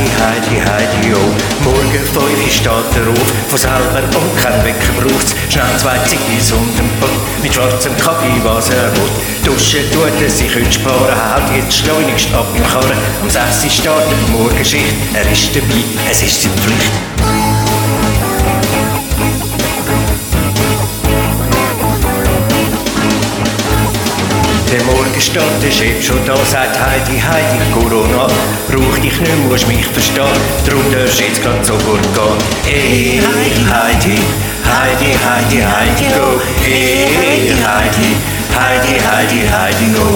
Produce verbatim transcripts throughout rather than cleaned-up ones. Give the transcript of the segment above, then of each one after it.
Heidi, Heidi, Heidi, jo. Morgen fünf Uhr steht er auf, von selber und kein Wecker braucht's. Schnell zwei Ziggis und ein Pott, mit schwarzem Kaffee, was er will. Duschen tut er sich heute sparen, haut jetzt schleunigst ab im Karren. Am sechs Uhr startet die Morgenschicht, er ist dabei, es ist seine Pflicht. Der Morgen steht der Chef schon da, sagt Heidi, Heidi, Corona, brauch dich nicht, musst mich verstehen, drum darfst du jetzt grad sofort gehen. Hey, Heidi, Heidi, Heidi, Heidi, Heidi, go. Hey, Heidi, Heidi, Heidi, Heidi, go.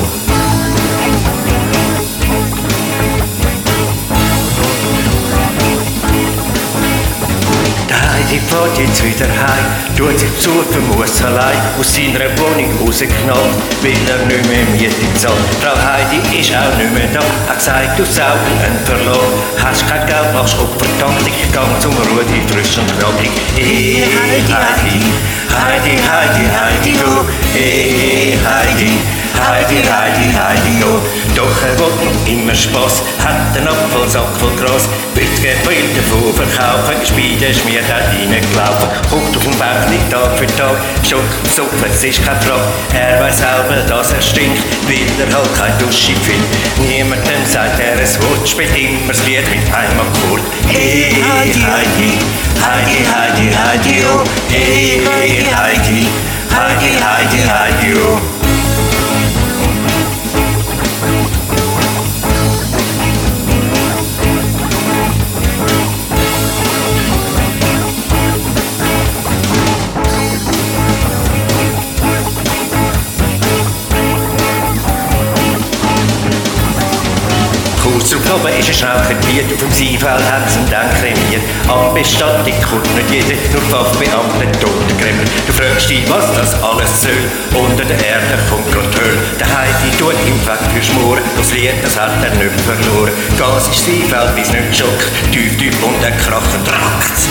Die fährt jetzt wieder heim, tut sich zu muss allein aus seiner Wohnung rausgeknallt, weil er nicht mehr Miete zahlt. Frau Heidi ist auch nicht mehr da, hat gesagt, du Saugen und verloren. Hast kein Geld, machst Opfertag, ich gang zum Rudi, frisch und knackig. Hey, Heidi, Heidi, Heidi, Heidi, Heidi, go. Hey, Heidi, Heidi, Heidi, Heidi, go. Doch er will noch immer Spass, hat einen Apfelsack voll Gras, wird Gebilde von verkaufen, Spiele schmiert auch reingelaufen, hockt auf dem Bänkli Tag für Tag, Schock auf Sofa, es ist keine Frage, er weiss selber, dass er stinkt, weil er halt keine Dusche findet. Niemandem sagt er es Wort, spielt immer das Lied mit einem Akkord. Hey, Heidi, Heidi, Heidi, Heidi, Heidi, oh. Hey, Heidi, Heidi, Heidi, Heidi, Heidi, oh. Kurz und oben ist er schnell krepiert, auf dem Seefeld hat's ihn dann kremiert. An Bestattung kommt nicht jeder, nur Fachbeamte, Totengräber. Du fragst dich, was das alles soll, unter der Erde kommt grad Hölle. Der Heidi tut ihm Fett für Schmoren, das Lied, das hat er nicht verloren. Gas ist Seefeld, wie's nicht schockt, tief, tief und er krachen trackt's.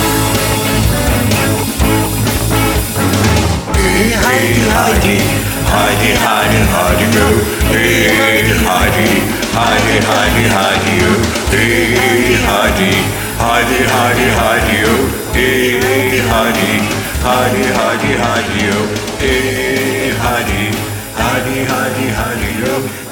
Hey, Heidi, Heidi, Heidi, Heidi, Heidi, go. Hey, Heidi, Heidi, Heidi, Heidi, oh. Hey, Heidi, Heidi, Heidi, Heidi, oh. Hey, Heidi, Heidi, Heidi, Heidi, oh. Hey, Heidi, Heidi, Heidi, Heidi, oh.